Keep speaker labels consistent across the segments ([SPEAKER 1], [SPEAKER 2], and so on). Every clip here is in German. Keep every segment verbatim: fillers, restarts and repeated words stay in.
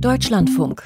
[SPEAKER 1] Deutschlandfunk.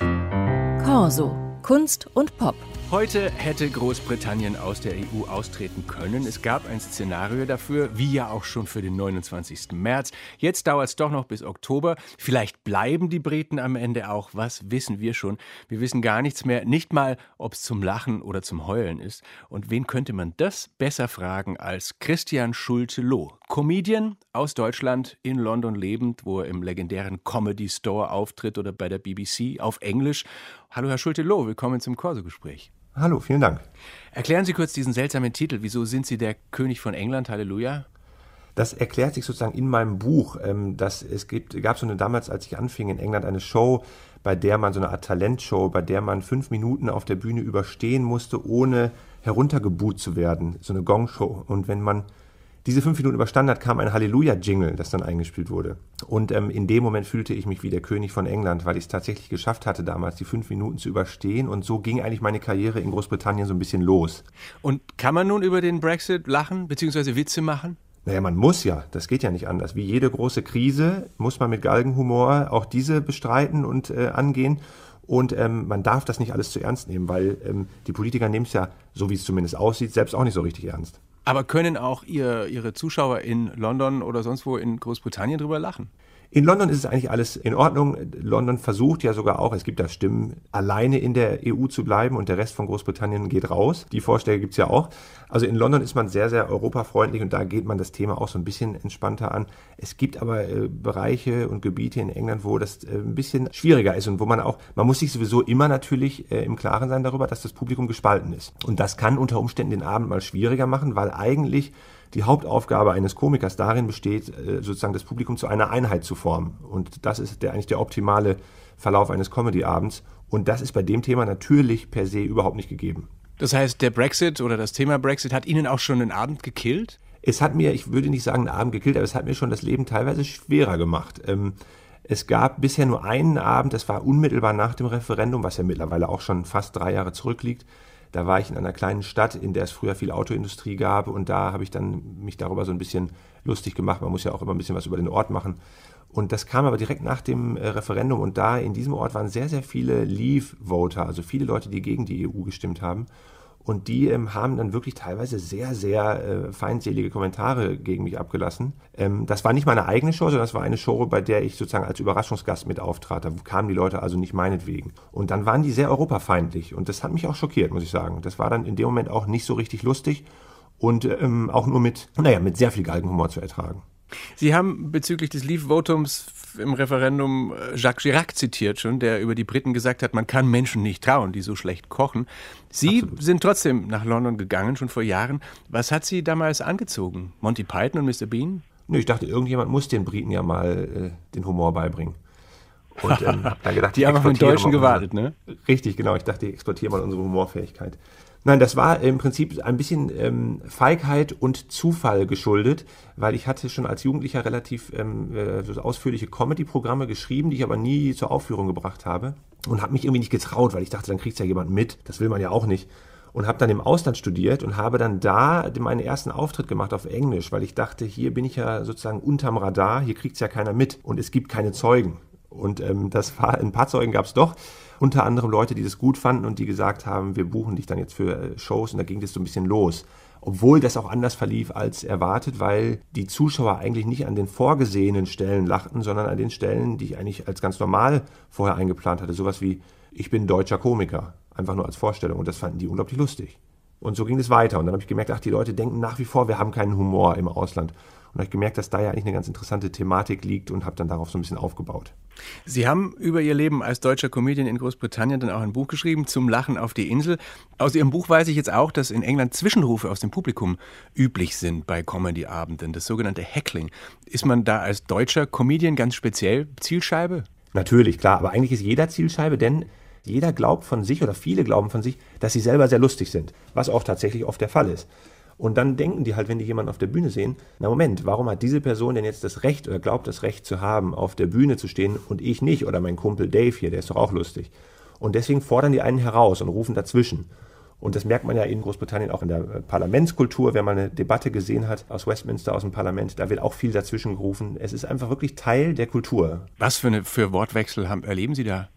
[SPEAKER 1] Corso. Kunst und Pop.
[SPEAKER 2] Heute hätte Großbritannien aus der E U austreten können. Es gab ein Szenario dafür, wie ja auch schon für den neunundzwanzigsten März. Jetzt dauert es doch noch bis Oktober. Vielleicht bleiben die Briten am Ende auch. Was wissen wir schon? Wir wissen gar nichts mehr. Nicht mal, ob es zum Lachen oder zum Heulen ist. Und wen könnte man das besser fragen als Christian Schulte-Loh? Comedian aus Deutschland, in London lebend, wo er im legendären Comedy Store auftritt oder bei der B B C auf Englisch. Hallo Herr Schulte-Loh, willkommen zum Corso-Gespräch.
[SPEAKER 3] Hallo, vielen Dank.
[SPEAKER 2] Erklären Sie kurz diesen seltsamen Titel. Wieso sind Sie der König von England? Halleluja.
[SPEAKER 3] Das erklärt sich sozusagen in meinem Buch. Dass es gibt, gab so eine, damals, als ich anfing in England, eine Show, bei der man so eine Art Talentshow, bei der man fünf Minuten auf der Bühne überstehen musste, ohne heruntergebuht zu werden. So eine Gong-Show. Und wenn man diese fünf Minuten überstanden hat, kam ein Halleluja-Jingle, das dann eingespielt wurde. Und ähm, in dem Moment fühlte ich mich wie der König von England, weil ich es tatsächlich geschafft hatte, damals die fünf Minuten zu überstehen. Und so ging eigentlich meine Karriere in Großbritannien so ein bisschen los.
[SPEAKER 2] Und kann man nun über den Brexit lachen bzw. Witze machen?
[SPEAKER 3] Naja, man muss ja. Das geht ja nicht anders. Wie jede große Krise muss man mit Galgenhumor auch diese bestreiten und äh, angehen. Und ähm, man darf das nicht alles zu ernst nehmen, weil ähm, die Politiker nehmen es ja, so wie es zumindest aussieht, selbst auch nicht so richtig ernst.
[SPEAKER 2] Aber können auch ihr, Ihre Zuschauer in London oder sonst wo in Großbritannien drüber lachen?
[SPEAKER 3] In London ist es eigentlich alles in Ordnung. London versucht ja sogar auch, es gibt da Stimmen, alleine in der E U zu bleiben und der Rest von Großbritannien geht raus. Die Vorschläge gibt es ja auch. Also in London ist man sehr, sehr europafreundlich und da geht man das Thema auch so ein bisschen entspannter an. Es gibt aber äh, Bereiche und Gebiete in England, wo das äh, ein bisschen schwieriger ist und wo man auch, man muss sich sowieso immer natürlich äh, im Klaren sein darüber, dass das Publikum gespalten ist. Und das kann unter Umständen den Abend mal schwieriger machen, weil eigentlich die Hauptaufgabe eines Komikers darin besteht, sozusagen das Publikum zu einer Einheit zu formen. Und das ist der, eigentlich der optimale Verlauf eines Comedy-Abends. Und das ist bei dem Thema natürlich per se überhaupt nicht gegeben.
[SPEAKER 2] Das heißt, der Brexit oder das Thema Brexit hat Ihnen auch schon einen Abend gekillt?
[SPEAKER 3] Es hat mir, ich würde nicht sagen einen Abend gekillt, aber es hat mir schon das Leben teilweise schwerer gemacht. Es gab bisher nur einen Abend, das war unmittelbar nach dem Referendum, was ja mittlerweile auch schon fast drei Jahre zurückliegt. Da war ich in einer kleinen Stadt, in der es früher viel Autoindustrie gab und da habe ich dann mich darüber so ein bisschen lustig gemacht. Man muss ja auch immer ein bisschen was über den Ort machen. Und das kam aber direkt nach dem Referendum und da in diesem Ort waren sehr, sehr viele Leave-Voter, also viele Leute, die gegen die E U gestimmt haben. Und die ähm, haben dann wirklich teilweise sehr, sehr äh, feindselige Kommentare gegen mich abgelassen. Ähm, das war nicht meine eigene Show, sondern das war eine Show, bei der ich sozusagen als Überraschungsgast mit auftrat. Da kamen die Leute also nicht meinetwegen. Und dann waren die sehr europafeindlich. Und das hat mich auch schockiert, muss ich sagen. Das war dann in dem Moment auch nicht so richtig lustig und ähm, auch nur mit, naja, mit sehr viel Galgenhumor zu ertragen.
[SPEAKER 2] Sie haben bezüglich des Leave-Votums im Referendum Jacques Chirac zitiert schon, der über die Briten gesagt hat, man kann Menschen nicht trauen, die so schlecht kochen. Sie Absolut. Sind trotzdem nach London gegangen, schon vor Jahren. Was hat Sie damals angezogen? Monty Python und Mister Bean?
[SPEAKER 3] Nö, ich dachte, irgendjemand muss den Briten ja mal äh, den Humor beibringen. Und ähm, hab dann gedacht,
[SPEAKER 2] die haben auf den Deutschen gewartet, ne?
[SPEAKER 3] Richtig, genau. Ich dachte, ich exportiere mal unsere Humorfähigkeit. Nein, das war im Prinzip ein bisschen ähm, Feigheit und Zufall geschuldet, weil ich hatte schon als Jugendlicher relativ ähm, äh, so ausführliche Comedy-Programme geschrieben, die ich aber nie zur Aufführung gebracht habe und habe mich irgendwie nicht getraut, weil ich dachte, dann kriegt ja jemand mit, das will man ja auch nicht. Und habe dann im Ausland studiert und habe dann da meinen ersten Auftritt gemacht auf Englisch, weil ich dachte, hier bin ich ja sozusagen unterm Radar, hier kriegt es ja keiner mit und es gibt keine Zeugen. Und ähm, das war, ein paar Zeugen gab es doch, unter anderem Leute, die das gut fanden und die gesagt haben, wir buchen dich dann jetzt für äh, Shows und da ging das so ein bisschen los. Obwohl das auch anders verlief als erwartet, weil die Zuschauer eigentlich nicht an den vorgesehenen Stellen lachten, sondern an den Stellen, die ich eigentlich als ganz normal vorher eingeplant hatte. Sowas wie, ich bin deutscher Komiker, einfach nur als Vorstellung und das fanden die unglaublich lustig. Und so ging es weiter und dann habe ich gemerkt, ach, die Leute denken nach wie vor, wir haben keinen Humor im Ausland. Und habe ich gemerkt, dass da ja eigentlich eine ganz interessante Thematik liegt und habe dann darauf so ein bisschen aufgebaut.
[SPEAKER 2] Sie haben über Ihr Leben als deutscher Comedian in Großbritannien dann auch ein Buch geschrieben, Zum Lachen auf die Insel. Aus Ihrem Buch weiß ich jetzt auch, dass in England Zwischenrufe aus dem Publikum üblich sind bei Comedy-Abenden, das sogenannte Heckling. Ist man da als deutscher Comedian ganz speziell Zielscheibe?
[SPEAKER 3] Natürlich, klar, aber eigentlich ist jeder Zielscheibe, denn jeder glaubt von sich oder viele glauben von sich, dass sie selber sehr lustig sind, was auch tatsächlich oft der Fall ist. Und dann denken die halt, wenn die jemanden auf der Bühne sehen, na Moment, warum hat diese Person denn jetzt das Recht oder glaubt das Recht zu haben, auf der Bühne zu stehen und ich nicht oder mein Kumpel Dave hier, der ist doch auch lustig. Und deswegen fordern die einen heraus und rufen dazwischen. Und das merkt man ja in Großbritannien auch in der Parlamentskultur, wenn man eine Debatte gesehen hat aus Westminster, aus dem Parlament, da wird auch viel dazwischen gerufen. Es ist einfach wirklich Teil der Kultur.
[SPEAKER 2] Was für, eine, für Wortwechsel haben, erleben Sie da?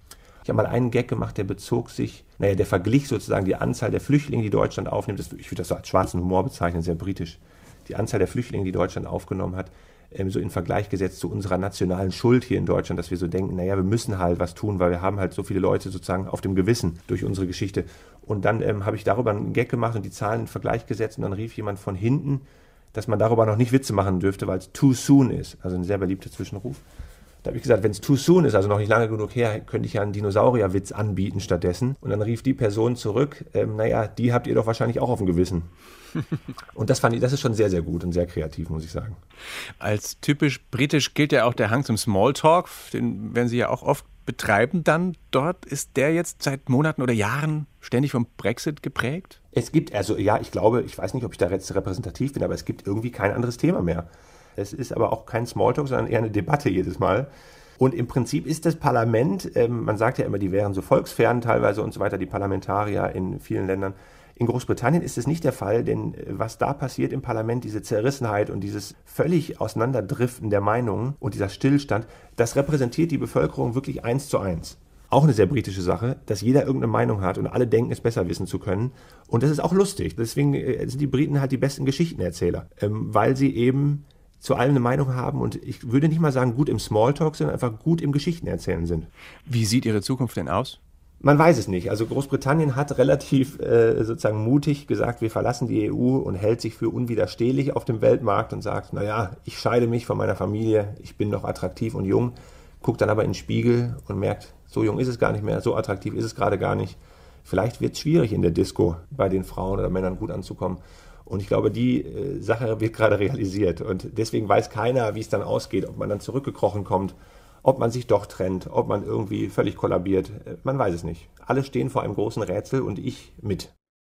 [SPEAKER 3] habe mal einen Gag gemacht, der bezog sich, naja, der verglich sozusagen die Anzahl der Flüchtlinge, die Deutschland aufnimmt. Das, ich würde das so als schwarzen Humor bezeichnen, sehr britisch. Die Anzahl der Flüchtlinge, die Deutschland aufgenommen hat, ähm, so in Vergleich gesetzt zu unserer nationalen Schuld hier in Deutschland, dass wir so denken, naja, wir müssen halt was tun, weil wir haben halt so viele Leute sozusagen auf dem Gewissen durch unsere Geschichte. Und dann ähm, habe ich darüber einen Gag gemacht und die Zahlen in Vergleich gesetzt und dann rief jemand von hinten, dass man darüber noch nicht Witze machen dürfte, weil es too soon ist. Also ein sehr beliebter Zwischenruf. Da habe ich gesagt, wenn es too soon ist, also noch nicht lange genug her, könnte ich ja einen Dinosaurierwitz anbieten stattdessen. Und dann rief die Person zurück, ähm, naja, die habt ihr doch wahrscheinlich auch auf dem Gewissen. Und das fand ich, das ist schon sehr, sehr gut und sehr kreativ, muss ich sagen.
[SPEAKER 2] Als typisch britisch gilt ja auch der Hang zum Smalltalk, den werden Sie ja auch oft betreiben dann dort. Ist der jetzt seit Monaten oder Jahren ständig vom Brexit geprägt?
[SPEAKER 3] Es gibt, also ja, ich glaube, ich weiß nicht, ob ich da jetzt repräsentativ bin, aber es gibt irgendwie kein anderes Thema mehr. Es ist aber auch kein Smalltalk, sondern eher eine Debatte jedes Mal. Und im Prinzip ist das Parlament, ähm, man sagt ja immer, die wären so volksfern teilweise und so weiter, die Parlamentarier in vielen Ländern. In Großbritannien ist es nicht der Fall, denn was da passiert im Parlament, diese Zerrissenheit und dieses völlig Auseinanderdriften der Meinungen und dieser Stillstand, das repräsentiert die Bevölkerung wirklich eins zu eins. Auch eine sehr britische Sache, dass jeder irgendeine Meinung hat und alle denken, es besser wissen zu können. Und das ist auch lustig. Deswegen sind die Briten halt die besten Geschichtenerzähler, weil sie eben zu allem eine Meinung haben und ich würde nicht mal sagen gut im Smalltalk, sondern einfach gut im Geschichtenerzählen sind.
[SPEAKER 2] Wie sieht Ihre Zukunft denn aus?
[SPEAKER 3] Man weiß es nicht. Also Großbritannien hat relativ äh, sozusagen mutig gesagt, wir verlassen die E U und hält sich für unwiderstehlich auf dem Weltmarkt und sagt, naja, ich scheide mich von meiner Familie, ich bin noch attraktiv und jung, guckt dann aber in den Spiegel und merkt, so jung ist es gar nicht mehr, so attraktiv ist es gerade gar nicht. Vielleicht wird es schwierig in der Disco bei den Frauen oder Männern gut anzukommen. Und ich glaube, die äh, Sache wird gerade realisiert und deswegen weiß keiner, wie es dann ausgeht, ob man dann zurückgekrochen kommt, ob man sich doch trennt, ob man irgendwie völlig kollabiert. Man weiß es nicht. Alle stehen vor einem großen Rätsel und ich mit.